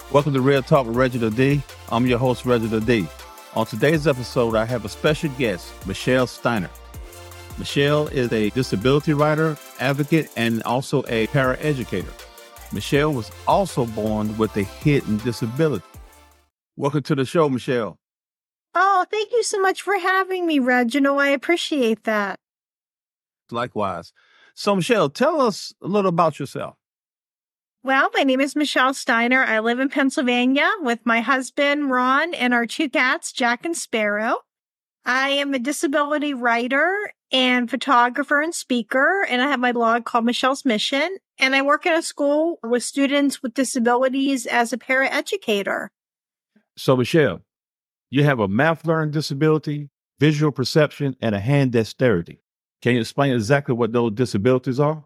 Welcome to Real Talk with Reginald D. I'm your host, Reginald D. On today's episode, I have a special guest, Michelle Steiner. Michelle is a disability writer, advocate, and also a paraeducator. Michelle was also born with a hidden disability. Welcome to the show, Michelle. Oh, thank you so much for having me, Reginald. I appreciate that. Likewise. So, Michelle, tell us a little about yourself. Well, my name is Michelle Steiner. I live in Pennsylvania with my husband, Ron, and our two cats, Jack and Sparrow. I am a disability writer and photographer and speaker, and I have my blog called Michelle's Mission, and I work in a school with students with disabilities as a paraeducator. So, Michelle, you have a math learning disability, visual perception, and a hand dexterity. Can you explain exactly what those disabilities are?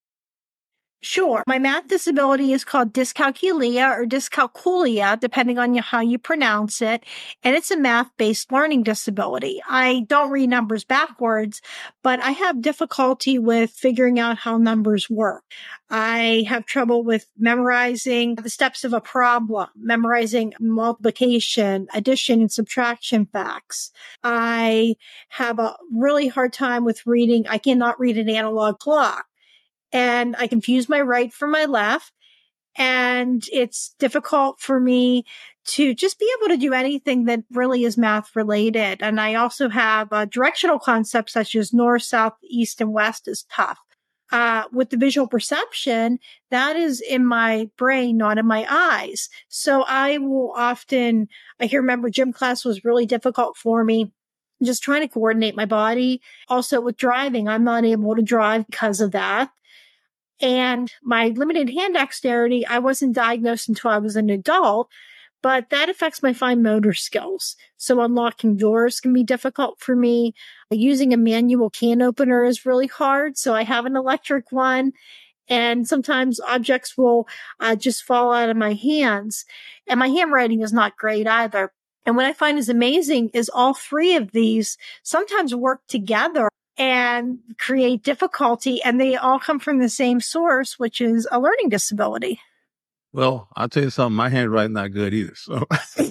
Sure. My math disability is called dyscalculia or dyscalculia, depending on how you pronounce it. And it's a math-based learning disability. I don't read numbers backwards, but I have difficulty with figuring out how numbers work. I have trouble with memorizing the steps of a problem, memorizing multiplication, addition, and subtraction facts. I have a really hard time with reading. I cannot read an analog clock. And I confuse my right from my left. And it's difficult for me to just be able to do anything that really is math related. And I also have directional concepts such as north, south, east, and west is tough. With the visual perception, that is in my brain, not in my eyes. So I remember gym class was really difficult for me. Just trying to coordinate my body. Also with driving, I'm not able to drive because of that. And my limited hand dexterity, I wasn't diagnosed until I was an adult, but that affects my fine motor skills. So unlocking doors can be difficult for me. Using a manual can opener is really hard. So I have an electric one. And sometimes objects will just fall out of my hands. And my handwriting is not great either. And what I find is amazing is all three of these sometimes work together and create difficulty, and they all come from the same source, which is a learning disability. Well, I'll tell you something, my handwriting's not good either. So,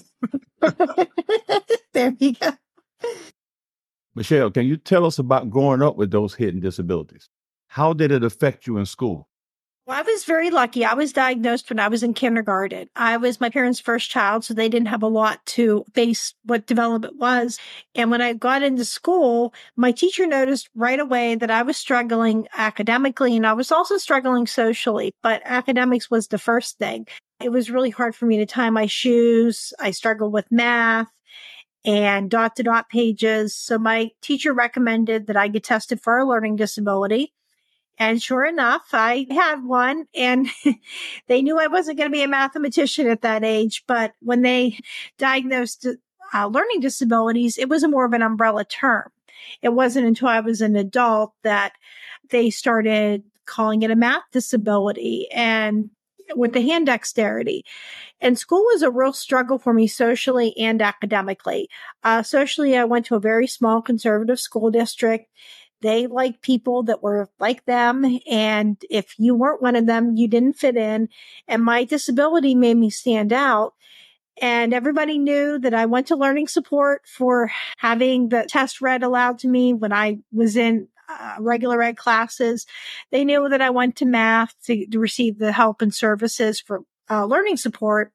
There you go. Michelle, can you tell us about growing up with those hidden disabilities? How did it affect you in school? Well, I was very lucky. I was diagnosed when I was in kindergarten. I was my parents' first child, so they didn't have a lot to base what development was. And when I got into school, my teacher noticed right away that I was struggling academically and I was also struggling socially, but academics was the first thing. It was really hard for me to tie my shoes. I struggled with math and dot-to-dot pages. So my teacher recommended that I get tested for a learning disability. And sure enough, I had one, and they knew I wasn't going to be a mathematician at that age. But when they diagnosed learning disabilities, it was more of an umbrella term. It wasn't until I was an adult that they started calling it a math disability and with the hand dexterity. And school was a real struggle for me socially and academically. Socially, I went to a very small conservative school district. They liked people that were like them. And if you weren't one of them, you didn't fit in. And my disability made me stand out. And everybody knew that I went to learning support for having the test read aloud to me when I was in regular ed classes. They knew that I went to math to receive the help and services for learning support.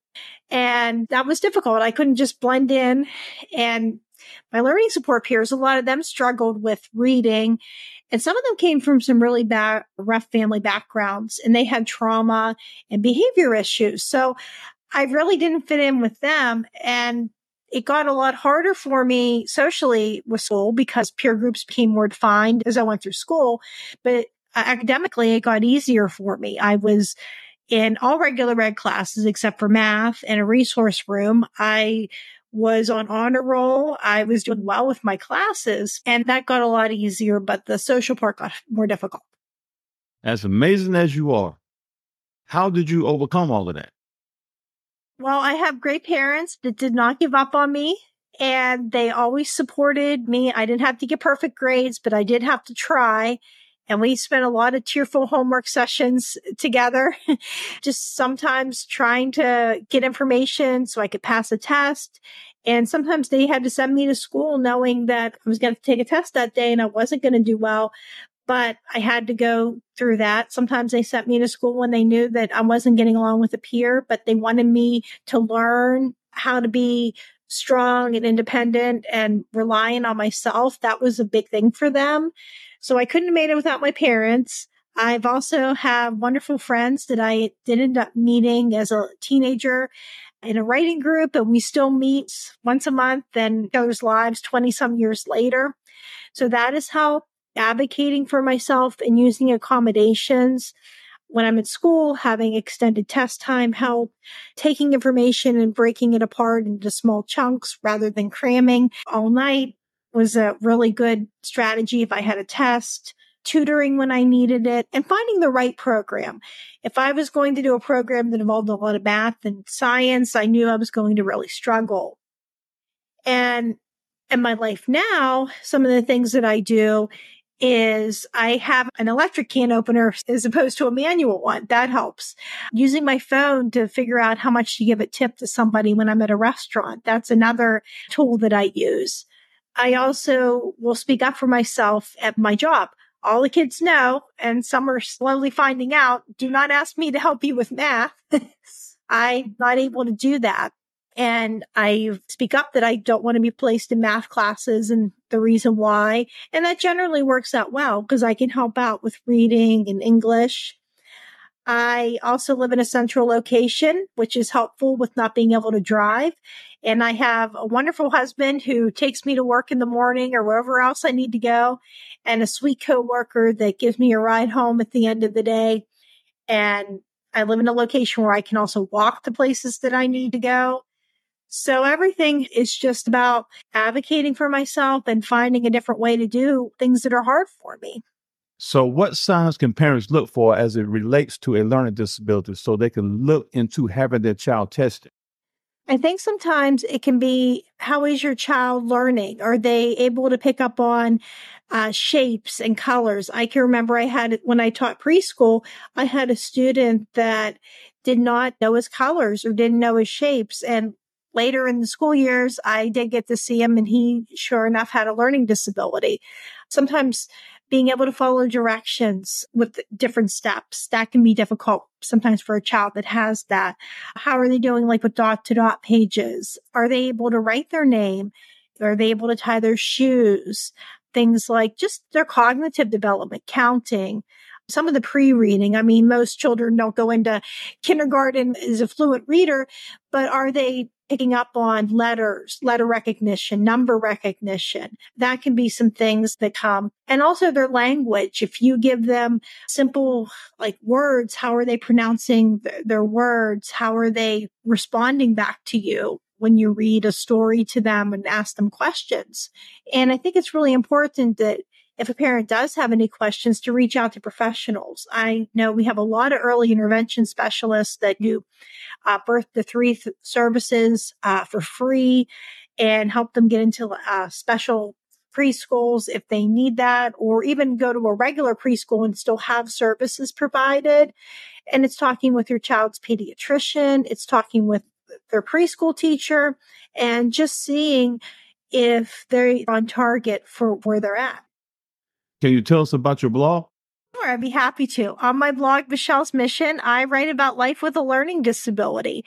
And that was difficult. I couldn't just blend in. And my learning support peers, a lot of them struggled with reading, and some of them came from some really bad, rough family backgrounds, and they had trauma and behavior issues. So I really didn't fit in with them. And it got a lot harder for me socially with school because peer groups became more defined as I went through school. But academically, it got easier for me. I was in all regular ed classes except for math and a resource room. I was on honor roll. I was doing well with my classes, and that got a lot easier, but the social part got more difficult. As amazing as you are, how did you overcome all of that? Well, I have great parents that did not give up on me, and they always supported me. I didn't have to get perfect grades, but I did have to try. And we spent a lot of tearful homework sessions together, just sometimes trying to get information so I could pass a test. And sometimes they had to send me to school knowing that I was going to take a test that day and I wasn't going to do well, but I had to go through that. Sometimes they sent me to school when they knew that I wasn't getting along with a peer, but they wanted me to learn how to be strong and independent and relying on myself. That was a big thing for them. So I couldn't have made it without my parents. I've also have wonderful friends that I did end up meeting as a teenager in a writing group, and we still meet once a month and each other's lives 20 some years later. So that is how advocating for myself and using accommodations when I'm at school, having extended test time help, taking information and breaking it apart into small chunks rather than cramming all night was a really good strategy if I had a test, tutoring when I needed it, and finding the right program. If I was going to do a program that involved a lot of math and science, I knew I was going to really struggle. And in my life now, some of the things that I do is I have an electric can opener as opposed to a manual one. That helps. Using my phone to figure out how much to give a tip to somebody when I'm at a restaurant. That's another tool that I use. I also will speak up for myself at my job. All the kids know, and some are slowly finding out, do not ask me to help you with math. I'm not able to do that. And I speak up that I don't want to be placed in math classes and the reason why. And that generally works out well because I can help out with reading and English. I also live in a central location, which is helpful with not being able to drive. And I have a wonderful husband who takes me to work in the morning or wherever else I need to go, and a sweet coworker that gives me a ride home at the end of the day. And I live in a location where I can also walk to places that I need to go. So everything is just about advocating for myself and finding a different way to do things that are hard for me. So what signs can parents look for as it relates to a learning disability so they can look into having their child tested? I think sometimes it can be, how is your child learning? Are they able to pick up on shapes and colors? I can remember when I taught preschool, I had a student that did not know his colors or didn't know his shapes. And later in the school years, I did get to see him, and he sure enough had a learning disability. Sometimes being able to follow directions with different steps, that can be difficult sometimes for a child that has that. How are they doing like with dot to dot pages? Are they able to write their name? Are they able to tie their shoes? Things like just their cognitive development, counting, some of the pre-reading. I mean, most children don't go into kindergarten as a fluent reader, but are they picking up on letters, letter recognition, number recognition? That can be some things that come. And also their language. If you give them simple like words, how are they pronouncing their words? How are they responding back to you when you read a story to them and ask them questions? And I think it's really important that if a parent does have any questions, to reach out to professionals. I know we have a lot of early intervention specialists that do birth to three services for free and help them get into special preschools if they need that, or even go to a regular preschool and still have services provided. And it's talking with your child's pediatrician. It's talking with their preschool teacher and just seeing if they're on target for where they're at. Can you tell us about your blog? Sure, I'd be happy to. On my blog, Michelle's Mission, I write about life with a learning disability.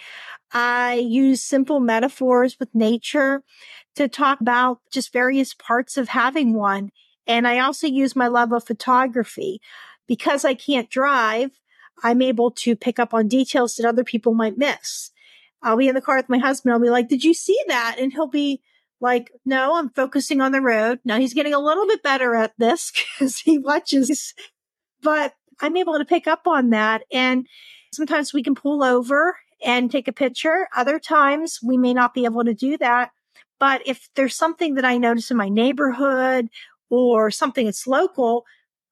I use simple metaphors with nature to talk about just various parts of having one. And I also use my love of photography. Because I can't drive, I'm able to pick up on details that other people might miss. I'll be in the car with my husband. I'll be like, did you see that? And he'll be like, no, I'm focusing on the road. Now he's getting a little bit better at this because he watches, but I'm able to pick up on that. And sometimes we can pull over and take a picture. Other times we may not be able to do that. But if there's something that I notice in my neighborhood or something that's local,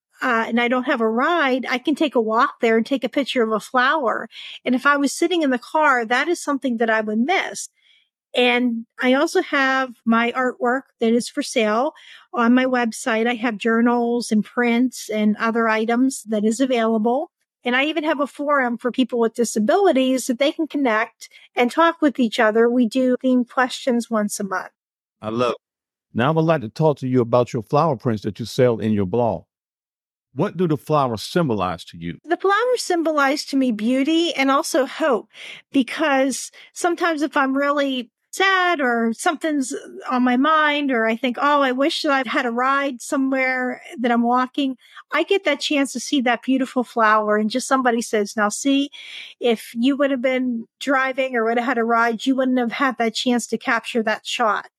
and I don't have a ride, I can take a walk there and take a picture of a flower. And if I was sitting in the car, that is something that I would miss. And I also have my artwork that is for sale on my website. I have journals and prints and other items that is available. And I even have a forum for people with disabilities that they can connect and talk with each other. We do themed questions once a month. I love it. Now I would like to talk to you about your flower prints that you sell in your blog. What do the flowers symbolize to you? The flowers symbolize to me beauty and also hope, because sometimes if I'm really sad or something's on my mind, or I think, oh, I wish that I had a ride somewhere that I'm walking, I get that chance to see that beautiful flower. And just somebody says, now see, if you would have been driving or would have had a ride, you wouldn't have had that chance to capture that shot.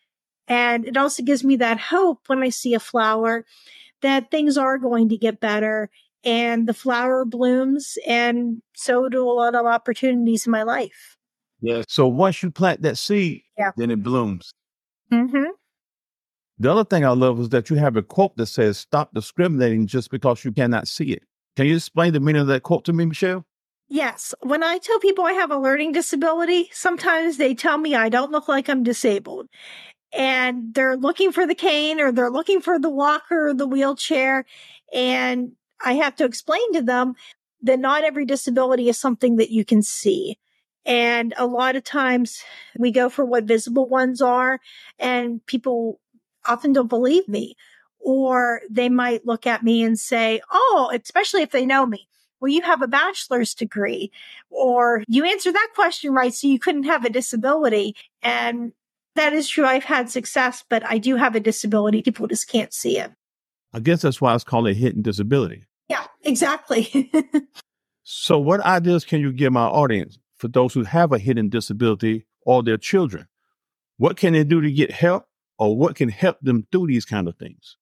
And it also gives me that hope when I see a flower that things are going to get better, and the flower blooms, and so do a lot of opportunities in my life. Yes. So once you plant that seed, then it blooms. Mm-hmm. The other thing I love is that you have a quote that says, stop discriminating just because you cannot see it. Can you explain the meaning of that quote to me, Michelle? Yes. When I tell people I have a learning disability, sometimes they tell me I don't look like I'm disabled. And they're looking for the cane, or they're looking for the walker or the wheelchair. And I have to explain to them that not every disability is something that you can see. And a lot of times we go for what visible ones are, and people often don't believe me. Or they might look at me and say, oh, especially if they know me, well, you have a bachelor's degree, or you answered that question right, so you couldn't have a disability. And that is true. I've had success, but I do have a disability. People just can't see it. I guess that's why it's called a hidden disability. Yeah, exactly. So what ideas can you give my audience for those who have a hidden disability or their children? What can they do to get help, or what can help them through these kind of things?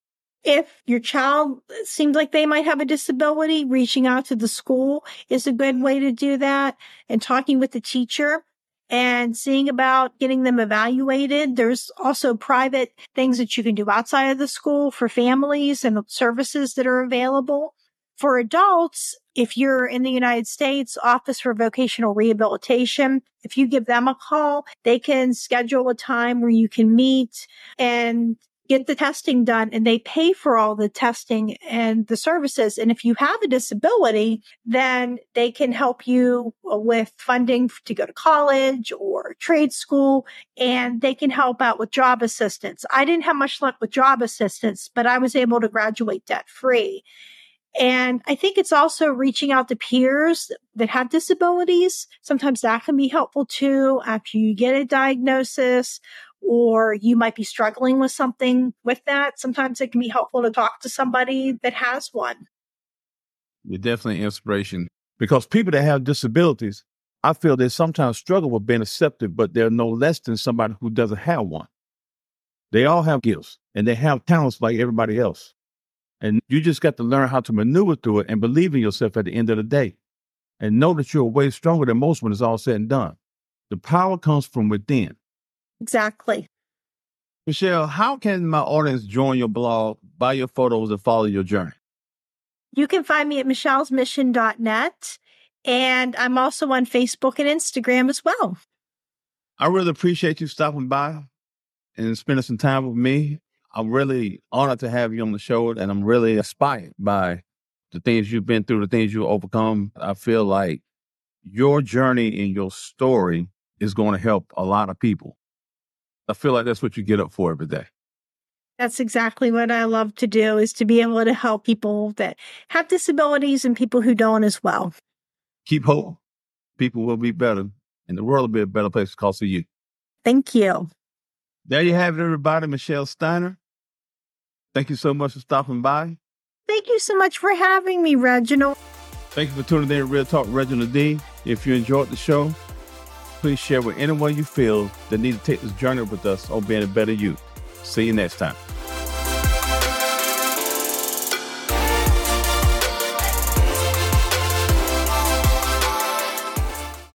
If your child seems like they might have a disability, reaching out to the school is a good way to do that, and talking with the teacher and seeing about getting them evaluated. There's also private things that you can do outside of the school for families and services that are available. For adults, if you're in the United States, Office for Vocational Rehabilitation, if you give them a call, they can schedule a time where you can meet and get the testing done, and they pay for all the testing and the services. And if you have a disability, then they can help you with funding to go to college or trade school, and they can help out with job assistance. I didn't have much luck with job assistance, but I was able to graduate debt free. And I think it's also reaching out to peers that have disabilities. Sometimes that can be helpful too after you get a diagnosis, or you might be struggling with something with that. Sometimes it can be helpful to talk to somebody that has one. You're definitely an inspiration, because people that have disabilities, I feel they sometimes struggle with being accepted, but they're no less than somebody who doesn't have one. They all have gifts and they have talents like everybody else. And you just got to learn how to maneuver through it and believe in yourself at the end of the day, and know that you're way stronger than most when it's all said and done. The power comes from within. Exactly. Michelle, how can my audience join your blog, buy your photos, and follow your journey? You can find me at michellesmission.net, and I'm also on Facebook and Instagram as well. I really appreciate you stopping by and spending some time with me. I'm really honored to have you on the show, and I'm really inspired by the things you've been through, the things you overcome. I feel like your journey and your story is going to help a lot of people. I feel like that's what you get up for every day. That's exactly what I love to do, is to be able to help people that have disabilities and people who don't as well. Keep hope. People will be better, and the world will be a better place because of you. Thank you. There you have it, everybody. Michelle Steiner. Thank you so much for stopping by. Thank you so much for having me, Reginald. Thank you for tuning in to Real Talk Reginald D. If you enjoyed the show, please share with anyone you feel that needs to take this journey with us on being a better you. See you next time.